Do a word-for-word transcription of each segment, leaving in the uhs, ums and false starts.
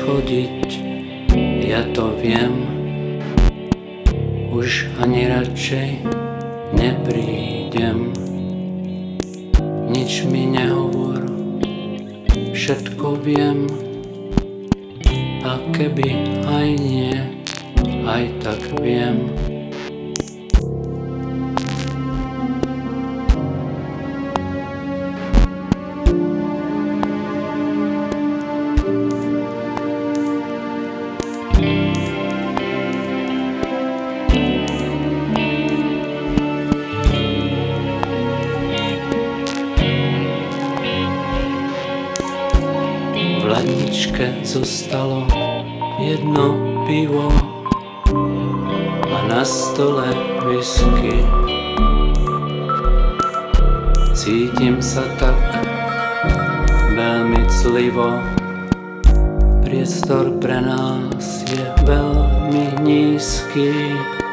chodiť, ja to viem. Už ani radšej neprídem. Nič mi nehovor, všetko viem. A keby aj nie, aj tak viem. V ladničke zostalo jedno pivo a na stole whisky. Cítim sa tak veľmi clivo. Priestor pre nás je veľmi nízky.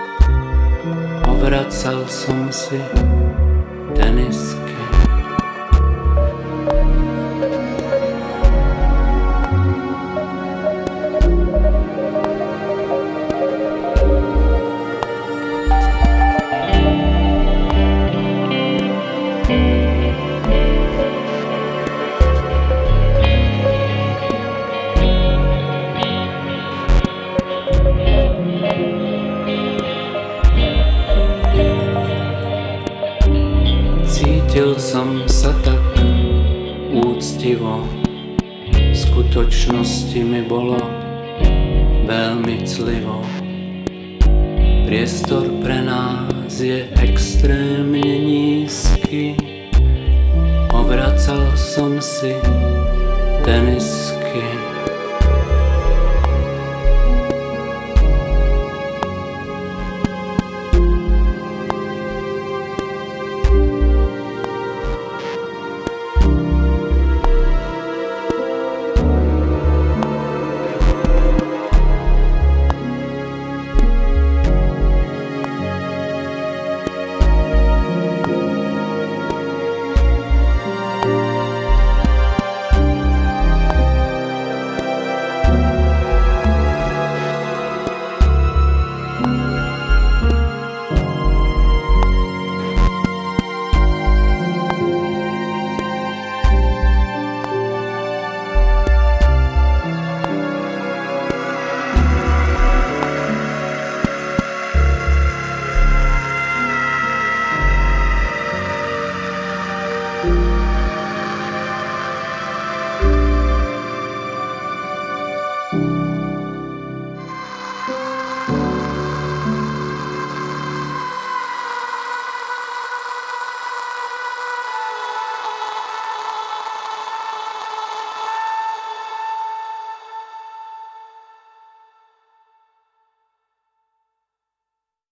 Ovracal som si tenisky. Cítil som sa tak úctivo, v skutočnosti mi bolo veľmi clivo. Priestor pre nás je extrémne nízky. Ovracal som si tenis